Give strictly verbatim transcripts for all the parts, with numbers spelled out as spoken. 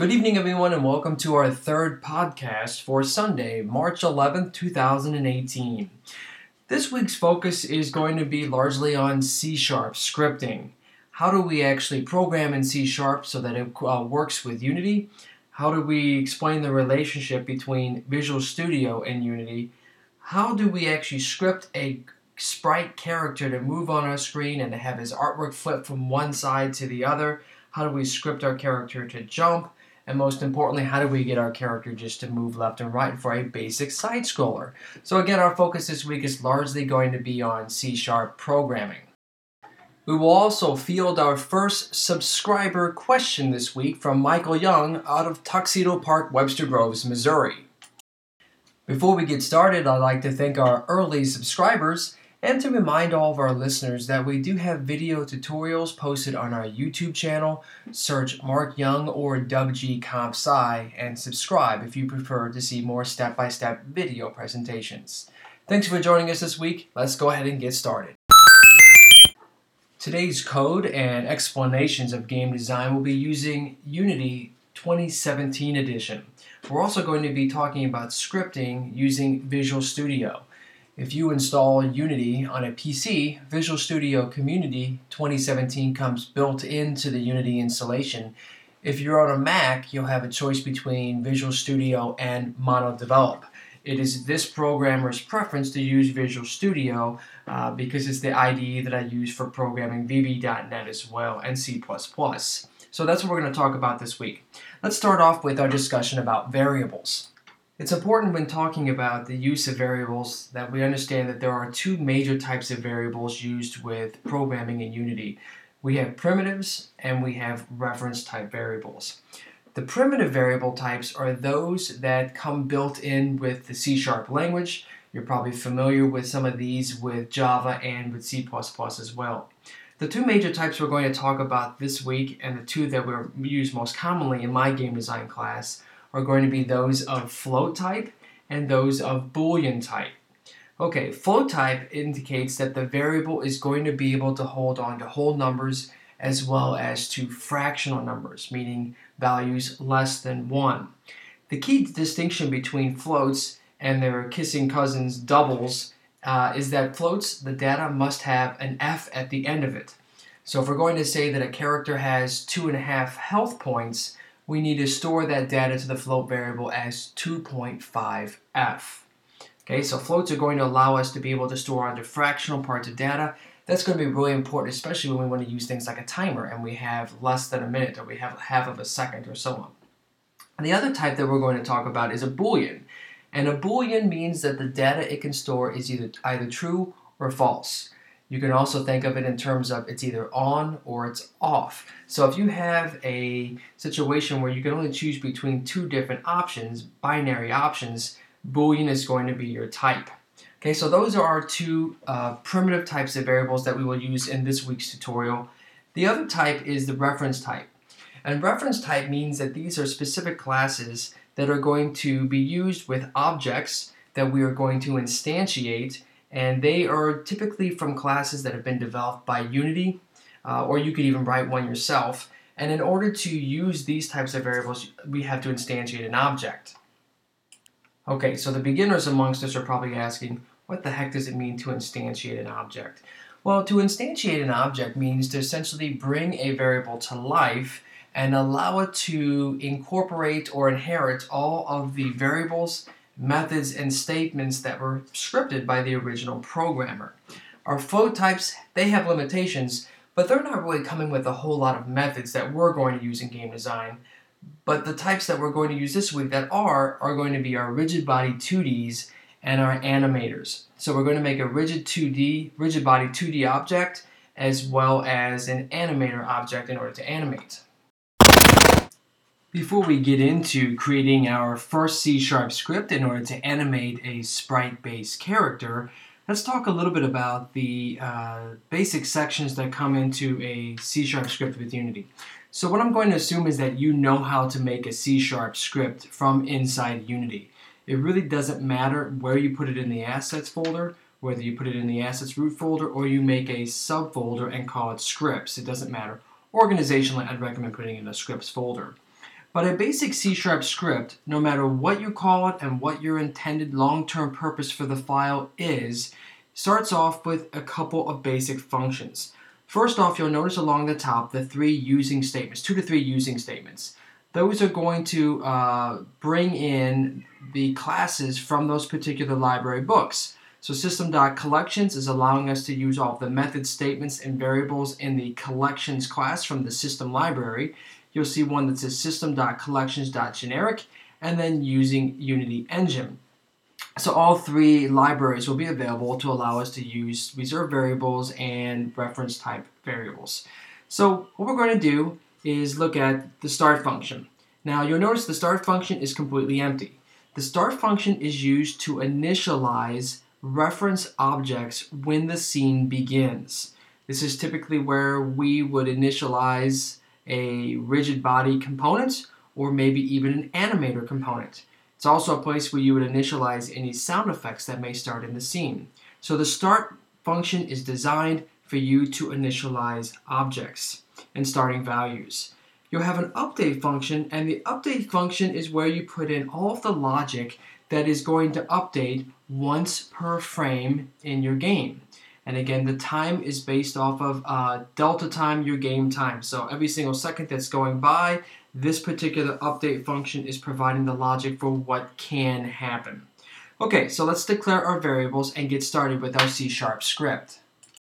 Good evening, everyone, and welcome to our third podcast for Sunday, March eleventh, two thousand eighteen. This week's focus is going to be largely on C Sharp scripting. How do we actually program in C Sharp so that it uh, works with Unity? How do we explain the relationship between Visual Studio and Unity? How do we actually script a sprite character to move on our screen and to have his artwork flip from one side to the other? How do we script our character to jump? And most importantly, how do we get our character just to move left and right for a basic side scroller? So again, our focus this week is largely going to be on C Sharp programming. We will also field our first subscriber question this week from Michael Young out of Tuxedo Park, Webster Groves, Missouri. Before we get started, I'd like to thank our early subscribers and to remind all of our listeners that we do have video tutorials posted on our YouTube channel. Search Mark Young or W G Comp Sci and subscribe if you prefer to see more step-by-step video presentations. Thanks for joining us this week. Let's go ahead and get started. Today's code and explanations of game design will be using Unity twenty seventeen edition. We're also going to be talking about scripting using Visual Studio. If you install Unity on a P C, Visual Studio Community twenty seventeen comes built into the Unity installation. If you're on a Mac, you'll have a choice between Visual Studio and MonoDevelop. It is this programmer's preference to use Visual Studio uh, because it's the I D E that I use for programming V B dot net as well and C plus plus. So that's what we're going to talk about this week. Let's start off with our discussion about variables. It's important when talking about the use of variables that we understand that there are two major types of variables used with programming in Unity. We have primitives and we have reference type variables. The primitive variable types are those that come built in with the C Sharp language. You're probably familiar with some of these with Java and with C plus plus as well. The two major types we're going to talk about this week, and the two that we use most commonly in my game design class, are going to be those of float type and those of Boolean type. Okay, float type indicates that the variable is going to be able to hold on to whole numbers as well as to fractional numbers, meaning values less than one. The key distinction between floats and their kissing cousins doubles uh, is that floats, the data must have an F at the end of it. So if we're going to say that a character has two and a half health points, we need to store that data to the float variable as two point five F. Okay, so floats are going to allow us to be able to store onto fractional parts of data. That's going to be really important, especially when we want to use things like a timer and we have less than a minute or we have half of a second or so on. And the other type that we're going to talk about is a Boolean. And a Boolean means that the data it can store is either, either true or false. You can also think of it in terms of it's either on or it's off. So if you have a situation where you can only choose between two different options, binary options, Boolean is going to be your type. Okay, so those are our two uh, primitive types of variables that we will use in this week's tutorial. The other type is the reference type. And reference type means that these are specific classes that are going to be used with objects that we are going to instantiate, and they are typically from classes that have been developed by Unity, uh, or you could even write one yourself. And in order to use these types of variables, we have to instantiate an object. Okay, so the beginners amongst us are probably asking, what the heck does it mean to instantiate an object? Well, to instantiate an object means to essentially bring a variable to life and allow it to incorporate or inherit all of the variables, methods, and statements that were scripted by the original programmer. Our float types, they have limitations, but they're not really coming with a whole lot of methods that we're going to use in game design. But the types that we're going to use this week that are, are going to be our rigid body two Ds and our animators. So we're going to make a rigid two D, rigid body two D object as well as an animator object in order to animate. Before we get into creating our first C Sharp script in order to animate a sprite-based character, let's talk a little bit about the uh, basic sections that come into a C Sharp script with Unity. So what I'm going to assume is that you know how to make a C Sharp script from inside Unity. It really doesn't matter where you put it in the assets folder, whether you put it in the assets root folder or you make a subfolder and call it scripts. It doesn't matter. Organizationally, I'd recommend putting it in a scripts folder. But a basic C Sharp script, no matter what you call it and what your intended long-term purpose for the file is, starts off with a couple of basic functions. First off, you'll notice along the top the three using statements, two to three using statements. Those are going to uh, bring in the classes from those particular library books. So system.collections is allowing us to use all of the method statements and variables in the collections class from the system library. You'll see one that says system.collections.generic and then using Unity Engine. So all three libraries will be available to allow us to use reserved variables and reference type variables. So what we're going to do is look at the start function. Now you'll notice the start function is completely empty. The start function is used to initialize reference objects when the scene begins. This is typically where we would initialize a rigid body component or maybe even an animator component. It's also a place where you would initialize any sound effects that may start in the scene. So the start function is designed for you to initialize objects and starting values. You'll have an update function, and the update function is where you put in all of the logic that is going to update once per frame in your game. And again, the time is based off of uh, delta time, your game time. So every single second that's going by, this particular update function is providing the logic for what can happen. Okay, so let's declare our variables and get started with our C Sharp script.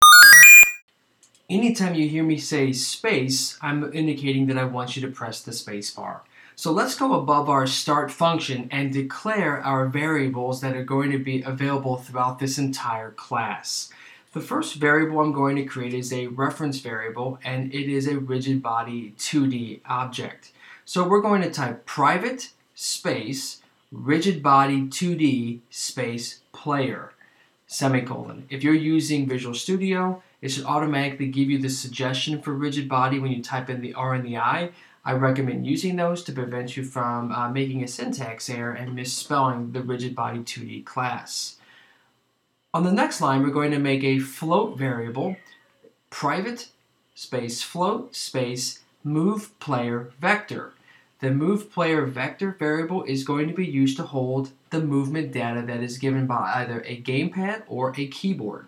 Anytime you hear me say space, I'm indicating that I want you to press the space bar. So let's go above our start function and declare our variables that are going to be available throughout this entire class. The first variable I'm going to create is a reference variable, and it is a rigid body two D object. So we're going to type private space rigid body two D space player semicolon. If you're using Visual Studio, it should automatically give you the suggestion for rigid body when you type in the R and the I. I recommend using those to prevent you from uh, making a syntax error and misspelling the rigid body two D class. On the next line, we're going to make a float variable, private space float space move player vector. The move player vector variable is going to be used to hold the movement data that is given by either a gamepad or a keyboard.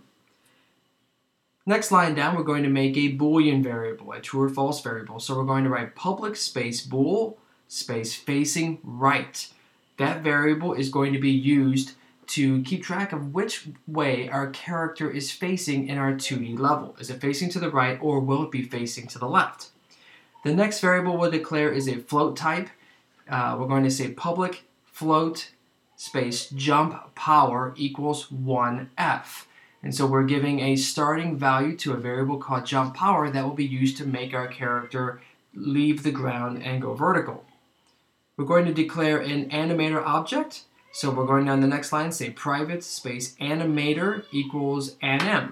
Next line down, we're going to make a Boolean variable, a true or false variable. So we're going to write public space bool space facing right. That variable is going to be used to keep track of which way our character is facing in our two D level. Is it facing to the right, or will it be facing to the left? The next variable we'll declare is a float type. Uh, we're going to say public float space jump power equals one F. And so we're giving a starting value to a variable called jump power that will be used to make our character leave the ground and go vertical. We're going to declare an animator object. So we're going down the next line, say private space animator equals anim.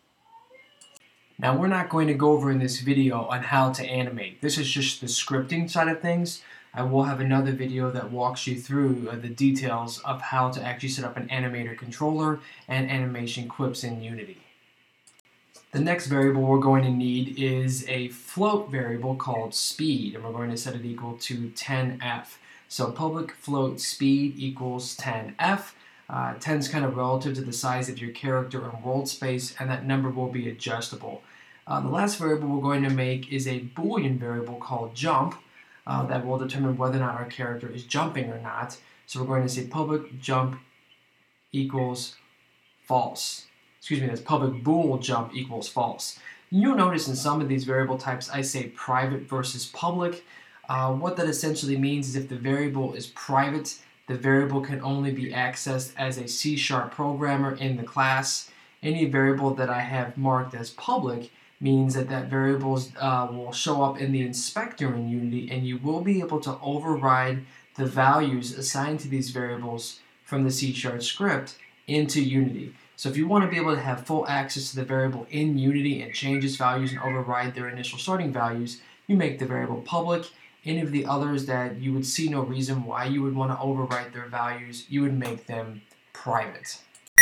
Now we're not going to go over in this video on how to animate. This is just the scripting side of things. I will have another video that walks you through uh, the details of how to actually set up an animator controller and animation quips in Unity. The next variable we're going to need is a float variable called speed, and we're going to set it equal to ten F. So public float speed equals ten F. Uh, ten is kind of relative to the size of your character and world space, and that number will be adjustable. Uh, the last variable we're going to make is a Boolean variable called jump uh, that will determine whether or not our character is jumping or not. So we're going to say public jump equals false. Excuse me, that's public bool jump equals false. You'll notice in some of these variable types I say private versus public. Uh, what that essentially means is if the variable is private, the variable can only be accessed as a C Sharp programmer in the class. Any variable that I have marked as public means that that variable uh, will show up in the inspector in Unity, and you will be able to override the values assigned to these variables from the C Sharp script into Unity. So if you want to be able to have full access to the variable in Unity and change its values and override their initial starting values, you make the variable public. Any of the others that you would see no reason why you would want to overwrite their values, you would make them private.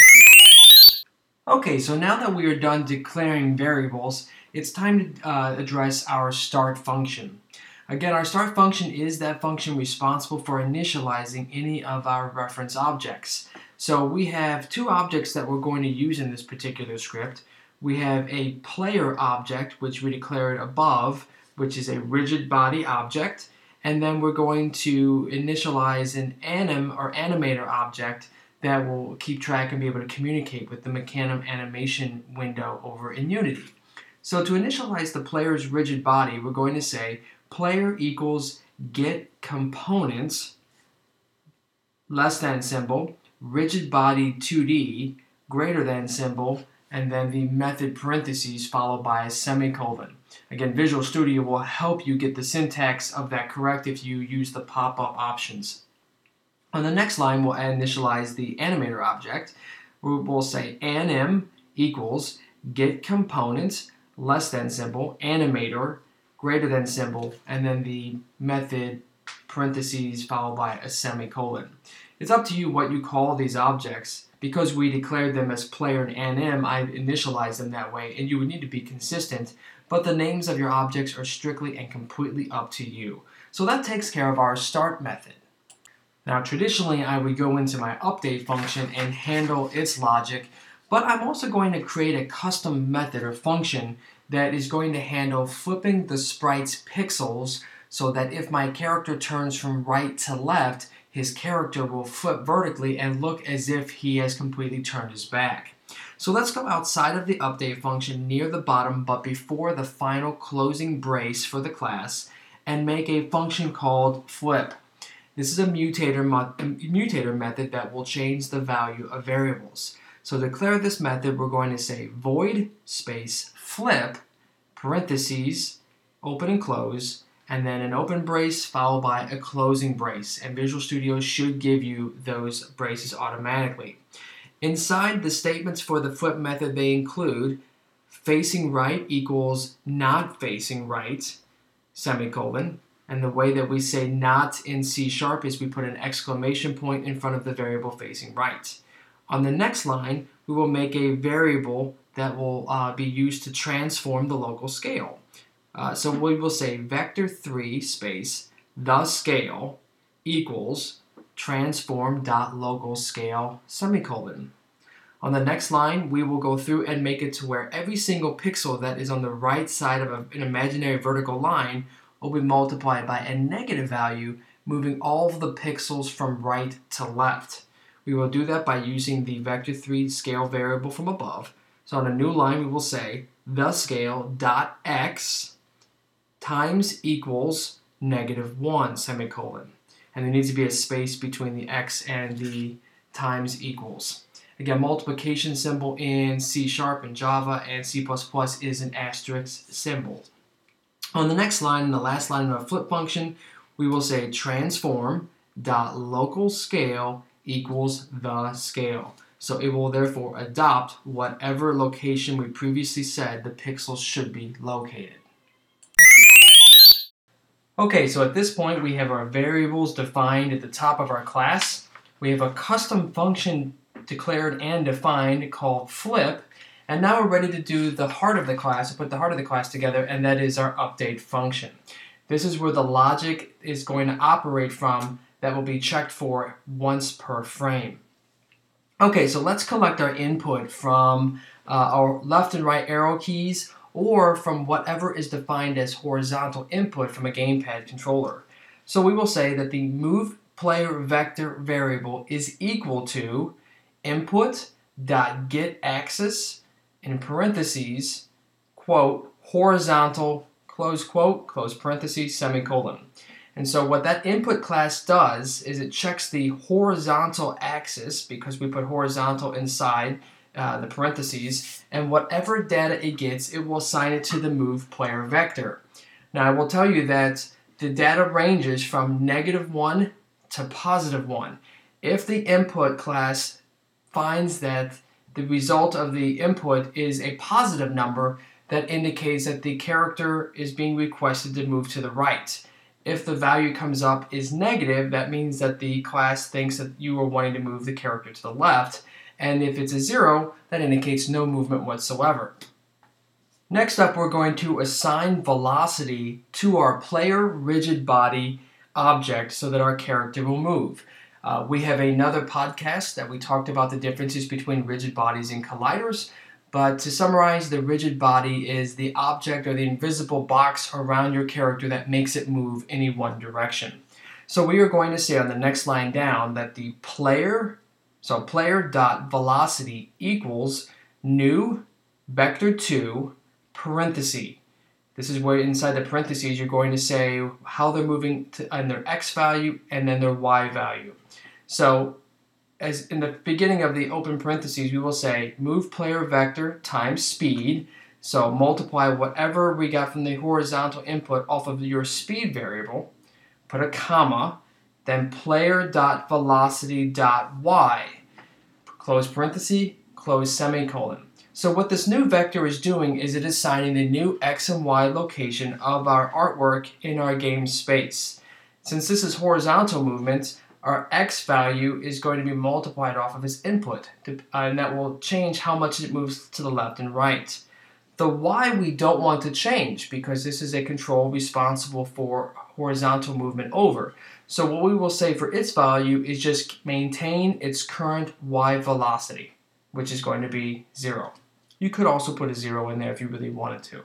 Okay, so now that we are done declaring variables, it's time to uh, address our start function. Again, our start function is that function responsible for initializing any of our reference objects. So we have two objects that we're going to use in this particular script. We have a player object, which we declared above, which is a rigid body object, and then we're going to initialize an anim or animator object that will keep track and be able to communicate with the Mecanum animation window over in Unity. So to initialize the player's rigid body, we're going to say player equals get components less than symbol, rigid body two D greater than symbol, and then the method parentheses followed by a semicolon. Again, Visual Studio will help you get the syntax of that correct if you use the pop-up options. On the next line, we'll initialize the animator object. We'll say anim equals get components less than symbol, animator greater than symbol, and then the method parentheses followed by a semicolon. It's up to you what you call these objects. Because we declared them as player and anim, I initialized them that way, and you would need to be consistent, but the names of your objects are strictly and completely up to you. So that takes care of our start method. Now traditionally I would go into my update function and handle its logic, but I'm also going to create a custom method or function that is going to handle flipping the sprite's pixels so that if my character turns from right to left, his character will flip vertically and look as if he has completely turned his back. So let's go outside of the update function near the bottom but before the final closing brace for the class and make a function called flip. This is a mutator, mo a mutator method that will change the value of variables. So to declare this method, we're going to say void space flip parentheses open and close, and then an open brace followed by a closing brace, and Visual Studio should give you those braces automatically. Inside the statements for the flip method, they include facing right equals not facing right, semicolon, and the way that we say not in C sharp is we put an exclamation point in front of the variable facing right. On the next line, we will make a variable that will uh, be used to transform the local scale. Uh, so we will say vector three space the scale equals transform dot local scale semicolon. On the next line, we will go through and make it to where every single pixel that is on the right side of a, an imaginary vertical line will be multiplied by a negative value, moving all of the pixels from right to left. We will do that by using the vector three scale variable from above. So on a new line, we will say the scale dot x times equals negative one, semicolon. And there needs to be a space between the x and the times equals. Again, multiplication symbol in C sharp and Java and C plus plus is an asterisk symbol. On the next line, in the last line of our flip function, we will say transform dot local scale equals the scale. So it will therefore adopt whatever location we previously said the pixels should be located. Okay, so at this point we have our variables defined at the top of our class. We have a custom function declared and defined called flip, and now we're ready to do the heart of the class, put the heart of the class together, and that is our update function. This is where the logic is going to operate from that will be checked for once per frame. Okay, so let's collect our input from uh, our left and right arrow keys or from whatever is defined as horizontal input from a gamepad controller. So we will say that the move player vector variable is equal to input.getAxis in parentheses, quote, horizontal, close quote, close parentheses, semicolon. And so what that input class does is it checks the horizontal axis because we put horizontal inside uh, the parentheses, and whatever data it gets, it will assign it to the move player vector. Now I will tell you that the data ranges from negative one to positive one. If the input class finds that the result of the input is a positive number, that indicates that the character is being requested to move to the right. If the value comes up is negative, that means that the class thinks that you are wanting to move the character to the left. And if it's a zero, that indicates no movement whatsoever. Next up, we're going to assign velocity to our player rigid body object so that our character will move. Uh, we have another podcast that we talked about the differences between rigid bodies and colliders, but to summarize, the rigid body is the object or the invisible box around your character that makes it move in one direction. So we are going to say on the next line down that the player, so player dot velocity equals new vector two parenthesis. This is where inside the parentheses you're going to say how they're moving to, and their x value and then their y value. So as in the beginning of the open parentheses, we will say move player vector times speed. So multiply whatever we got from the horizontal input off of your speed variable, put a comma, then player.velocity.y, close parenthesis, close semicolon. So what this new vector is doing is it is assigning the new x and y location of our artwork in our game space. Since this is horizontal movement, our x value is going to be multiplied off of its input, to, uh, and that will change how much it moves to the left and right. The y we don't want to change because this is a control responsible for horizontal movement over. So what we will say for its value is just maintain its current y velocity, which is going to be zero. You could also put a zero in there if you really wanted to.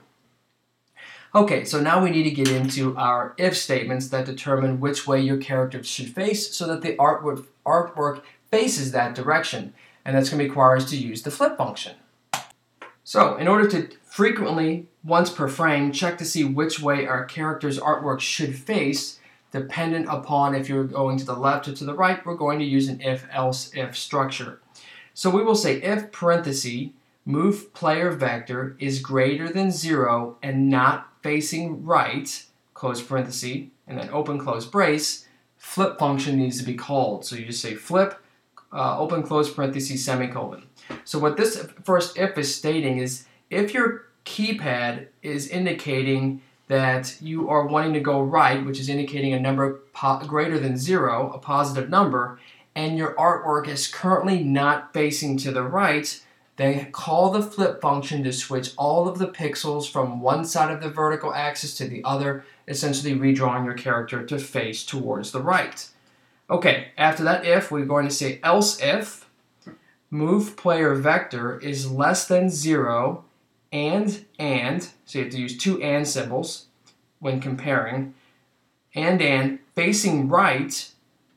Okay, so now we need to get into our if statements that determine which way your character should face so that the artwork, artwork faces that direction. And that's going to require us to use the flip function. So in order to frequently, once per frame, check to see which way our character's artwork should face, dependent upon if you're going to the left or to the right, we're going to use an if-else-if structure. So we will say if parenthesis move player vector is greater than zero and not facing right, close parenthesis, and then open close brace, flip function needs to be called. So you just say flip, uh, open close parenthesis, semicolon. So what this first if is stating is if your keypad is indicating that you are wanting to go right, which is indicating a number po- greater than zero, a positive number, and your artwork is currently not facing to the right, then call the flip function to switch all of the pixels from one side of the vertical axis to the other, essentially redrawing your character to face towards the right. Okay, after that if, we're going to say else if move player vector is less than zero and and, so you have to use two and symbols when comparing, and and facing right,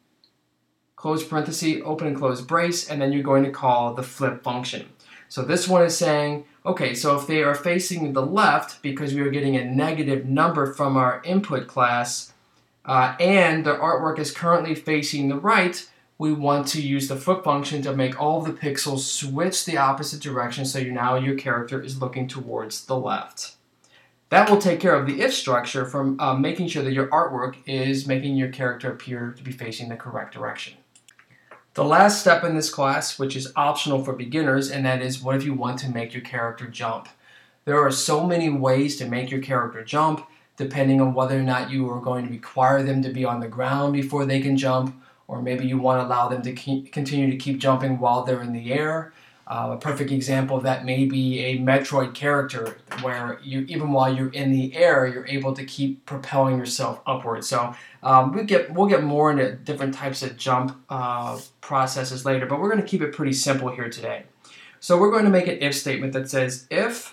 close parenthesis, open and close brace, and then you're going to call the flip function. So this one is saying, okay, so if they are facing the left, because we are getting a negative number from our input class, uh, and the artwork is currently facing the right, we want to use the flip function to make all of the pixels switch the opposite direction, so you now your character is looking towards the left. That will take care of the if structure from uh, making sure that your artwork is making your character appear to be facing the correct direction. The last step in this class, which is optional for beginners, and that is what if you want to make your character jump? There are so many ways to make your character jump, depending on whether or not you are going to require them to be on the ground before they can jump, or maybe you want to allow them to keep, continue to keep jumping while they're in the air. Uh, a perfect example of that may be a Metroid character, where you, even while you're in the air, you're able to keep propelling yourself upward. So um, we get, we'll get more into different types of jump uh, processes later, but we're going to keep it pretty simple here today. So we're going to make an if statement that says if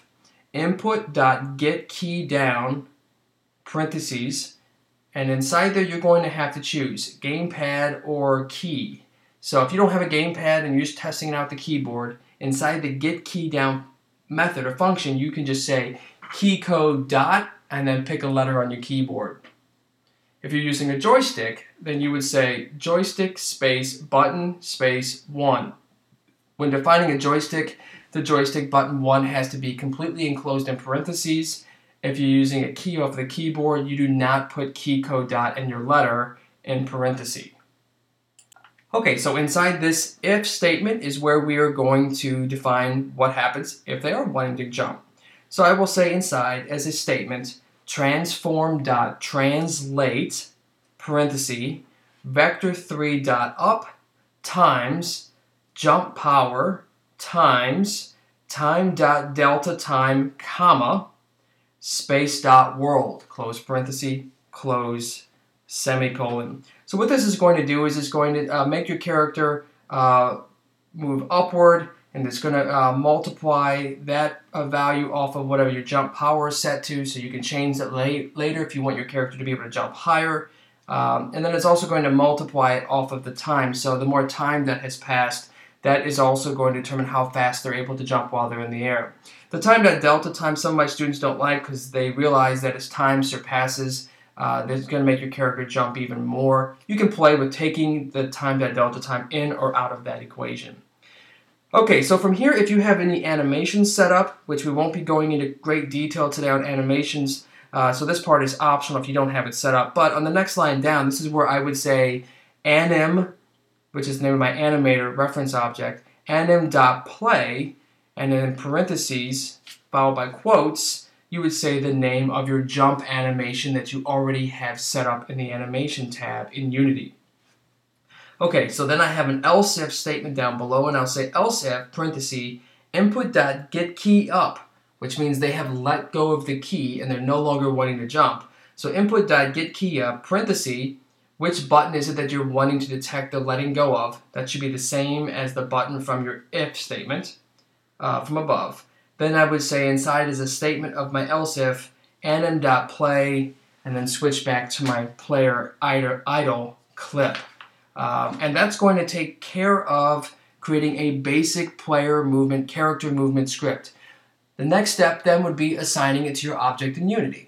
input.getKeyDown, parentheses, and inside there you're going to have to choose gamepad or key. So if you don't have a gamepad and you're just testing out the keyboard, inside the getKeyDown method or function, you can just say keycode dot and then pick a letter on your keyboard. If you're using a joystick, then you would say joystick space button space one. When defining a joystick, the joystick button one has to be completely enclosed in parentheses. If you're using a key off the keyboard, you do not put keycode dot and your letter in parentheses. Okay, so inside this if statement is where we are going to define what happens if they are wanting to jump. So I will say inside as a statement, transform.translate, parenthesis, vector three dot up times jump power times time dot delta time, comma, space dot world, close parenthesis, close semicolon. So what this is going to do is it's going to uh, make your character uh, move upward, and it's going to uh, multiply that uh, value off of whatever your jump power is set to, so you can change that late, later if you want your character to be able to jump higher. Um, and then it's also going to multiply it off of the time, so the more time that has passed, that is also going to determine how fast they're able to jump while they're in the air. The time dot delta time, some of my students don't like because they realize that as time surpasses, uh, that's going to make your character jump even more. You can play with taking the time dot delta time in or out of that equation. Okay, so from here, if you have any animations set up, which we won't be going into great detail today on animations, uh, so this part is optional if you don't have it set up, but on the next line down, this is where I would say anim, which is the name of my animator reference object, anim.play, and then in parentheses, followed by quotes, you would say the name of your jump animation that you already have set up in the animation tab in Unity. Okay, so then I have an else if statement down below, and I'll say else if, parenthesis, input.getKeyUp, which means they have let go of the key and they're no longer wanting to jump. So input.getKeyUp, parenthesis, which button is it that you're wanting to detect the letting go of? That should be the same as the button from your if statement uh, from above. Then I would say inside is a statement of my else if, anim.play, and then switch back to my player idle, idle clip. Um, and that's going to take care of creating a basic player movement, character movement script. The next step then would be assigning it to your object in Unity.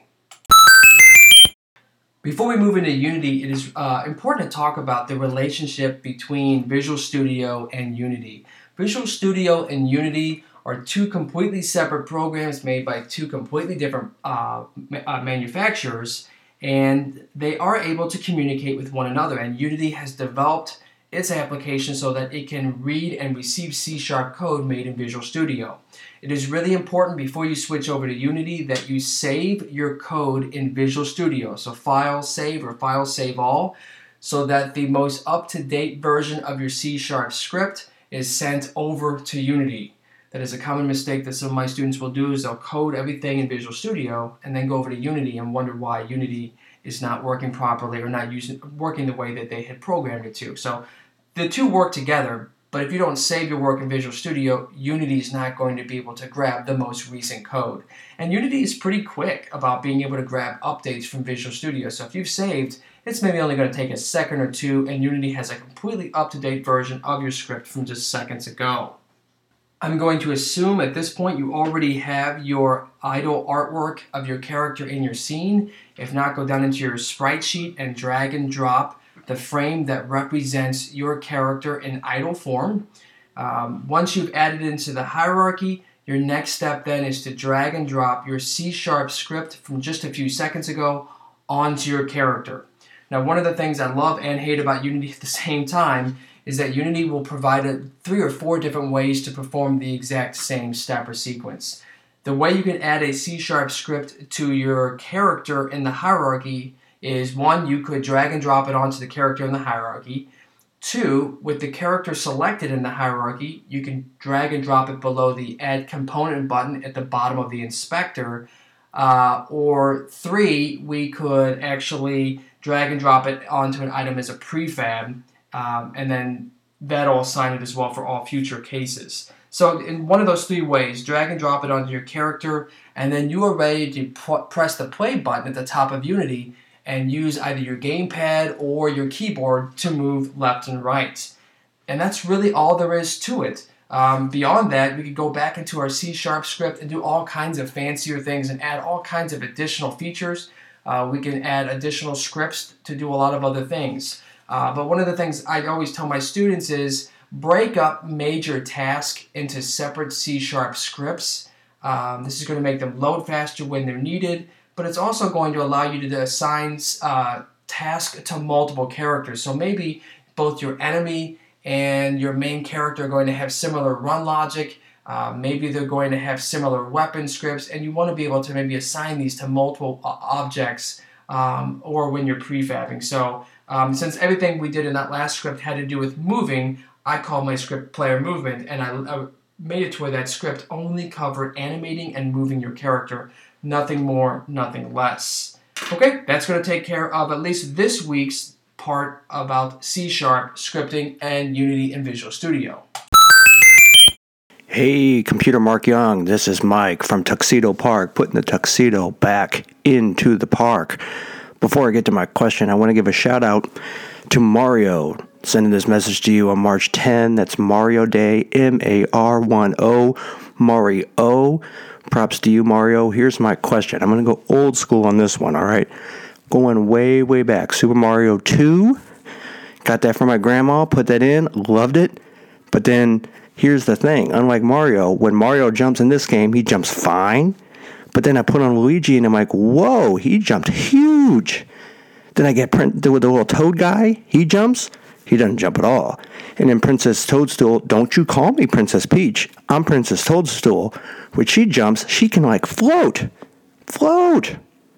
Before we move into Unity, it is uh, important to talk about the relationship between Visual Studio and Unity. Visual Studio and Unity are two completely separate programs made by two completely different uh, uh, manufacturers, and they are able to communicate with one another, and Unity has developed its application so that it can read and receive C sharp code made in Visual Studio. It is really important before you switch over to Unity that you save your code in Visual Studio, so file save or file save all, so that the most up-to-date version of your C sharp script is sent over to Unity. That is a common mistake that some of my students will do, is they'll code everything in Visual Studio and then go over to Unity and wonder why Unity is not working properly or not using, working the way that they had programmed it to. So the two work together, but if you don't save your work in Visual Studio, Unity is not going to be able to grab the most recent code. And Unity is pretty quick about being able to grab updates from Visual Studio. So if you've saved, it's maybe only going to take a second or two, and Unity has a completely up-to-date version of your script from just seconds ago. I'm going to assume at this point you already have your idle artwork of your character in your scene. If not, go down into your sprite sheet and drag and drop the frame that represents your character in idle form. Um, once you've added it into the hierarchy, your next step then is to drag and drop your C sharp script from just a few seconds ago onto your character. Now, one of the things I love and hate about Unity at the same time is that Unity will provide a, three or four different ways to perform the exact same step or sequence. The way you can add a C sharp script to your character in the hierarchy is, one, you could drag and drop it onto the character in the hierarchy. Two, with the character selected in the hierarchy, you can drag and drop it below the Add Component button at the bottom of the inspector. Uh, or three, we could actually drag and drop it onto an item as a prefab, um, and then that'll assign it as well for all future cases. So in one of those three ways, drag and drop it onto your character, and then you are ready to pr press the play button at the top of Unity and use either your gamepad or your keyboard to move left and right. And that's really all there is to it. Um, beyond that, we could go back into our C sharp script and do all kinds of fancier things and add all kinds of additional features. Uh, we can add additional scripts to do a lot of other things. Uh, but one of the things I always tell my students is break up major tasks into separate C sharp scripts. Um, this is going to make them load faster when they're needed, but it's also going to allow you to assign uh, tasks to multiple characters. So maybe both your enemy and your main character are going to have similar run logic. Uh, maybe they're going to have similar weapon scripts, and you want to be able to maybe assign these to multiple uh, objects um, or when you're prefabbing. So um, since everything we did in that last script had to do with moving, I call my script player movement, and I, I made it to where that script only covered animating and moving your character. Nothing more, nothing less. Okay, that's going to take care of at least this week's part about C Sharp scripting and Unity and Visual Studio. Hey, Computer Mark Young, this is Mike from Tuxedo Park, putting the tuxedo back into the park. Before I get to my question, I want to give a shout out to Mario, sending this message to you on March tenth. That's Mario Day, M A R one O, Mario. Props to you, Mario. Here's my question. I'm going to go old school on this one, all right? Going way, way back. Super Mario two, got that from my grandma, put that in, loved it. But then, here's the thing. Unlike Mario, when Mario jumps in this game, he jumps fine. But then I put on Luigi, and I'm like, whoa, he jumped huge. Then I get print with the little toad guy. He jumps. He doesn't jump at all. And then Princess Toadstool, don't you call me Princess Peach. I'm Princess Toadstool. When she jumps, she can like float. Float.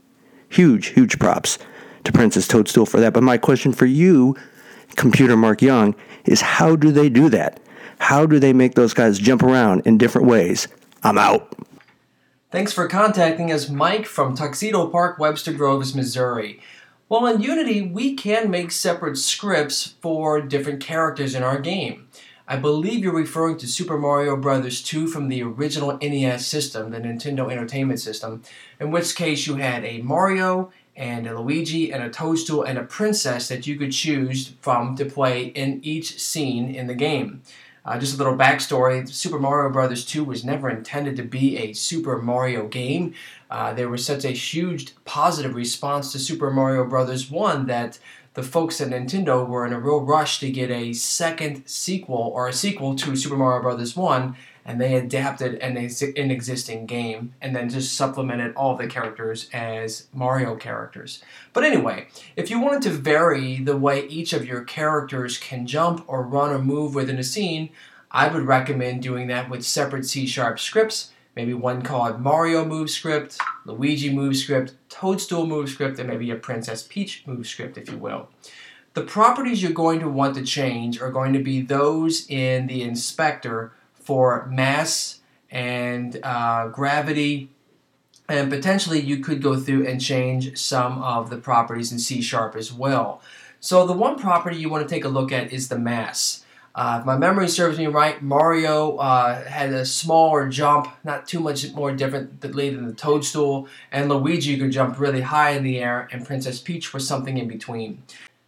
Huge, huge props to Princess Toadstool for that. But my question for you, Computer Mark Young, is how do they do that? How do they make those guys jump around in different ways? I'm out. Thanks for contacting us, Mike from Tuxedo Park, Webster Groves, Missouri. Well, in Unity, we can make separate scripts for different characters in our game. I believe you're referring to Super Mario Bros. two from the original N E S system, the Nintendo Entertainment System, in which case you had a Mario and a Luigi and a Toadstool and a princess that you could choose from to play in each scene in the game. Uh, just a little backstory, Super Mario Bros. two was never intended to be a Super Mario game. Uh, there was such a huge positive response to Super Mario Bros. one that the folks at Nintendo were in a real rush to get a second sequel or a sequel to Super Mario Bros. one, and they adapted an, ex- an existing game and then just supplemented all the characters as Mario characters. But anyway, if you wanted to vary the way each of your characters can jump or run or move within a scene, I would recommend doing that with separate C Sharp scripts, maybe one called Mario Move Script, Luigi Move Script, Toadstool Move Script, and maybe a Princess Peach Move Script, if you will. The properties you're going to want to change are going to be those in the inspector for mass and uh, gravity, and potentially you could go through and change some of the properties in C Sharp as well. So the one property you want to take a look at is the mass. Uh, if my memory serves me right, Mario uh, had a smaller jump, not too much more differently than the Toadstool, and Luigi could jump really high in the air, and Princess Peach was something in between.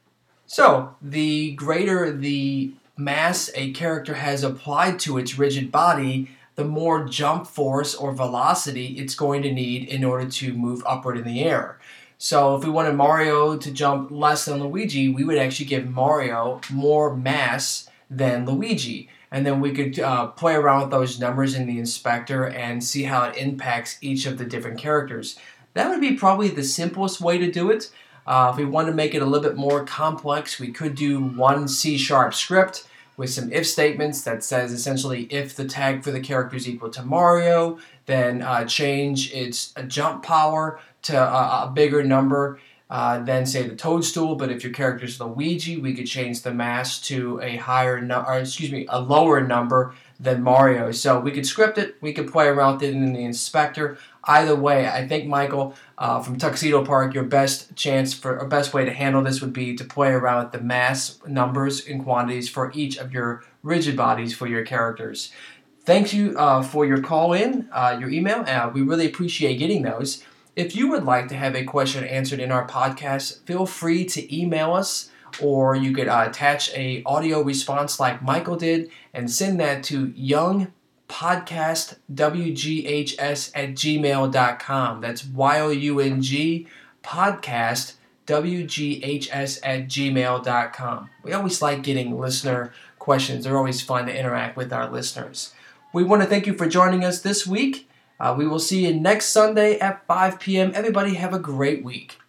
So the greater the mass a character has applied to its rigid body, the more jump force or velocity it's going to need in order to move upward in the air. So if we wanted Mario to jump less than Luigi, we would actually give Mario more mass than Luigi. And then we could uh, play around with those numbers in the inspector and see how it impacts each of the different characters. That would be probably the simplest way to do it. Uh, if we want to make it a little bit more complex, we could do one C Sharp script with some if statements that says essentially if the tag for the character is equal to Mario, then uh, change its uh, jump power to a, a bigger number uh, than say the Toadstool. But if your character is Luigi, we could change the mass to a higher no- or excuse me, a lower number than Mario. So we could script it, we could play around with it in the inspector. Either way, I think, Michael, uh, from Tuxedo Park, your best chance for, or best way to handle this would be to play around with the mass numbers and quantities for each of your rigid bodies for your characters. Thank you uh, for your call in, uh, your email. Uh, we really appreciate getting those. If you would like to have a question answered in our podcast, feel free to email us, or you could uh, attach a audio response like Michael did and send that to young podcast w g h s at gmail dot com. That's Y O U N G podcast w g h s at gmail dot com. We always like getting listener questions. They're always fun to interact with our listeners. We want to thank you for joining us this week. Uh, we will see you next Sunday at five p.m. Everybody have a great week.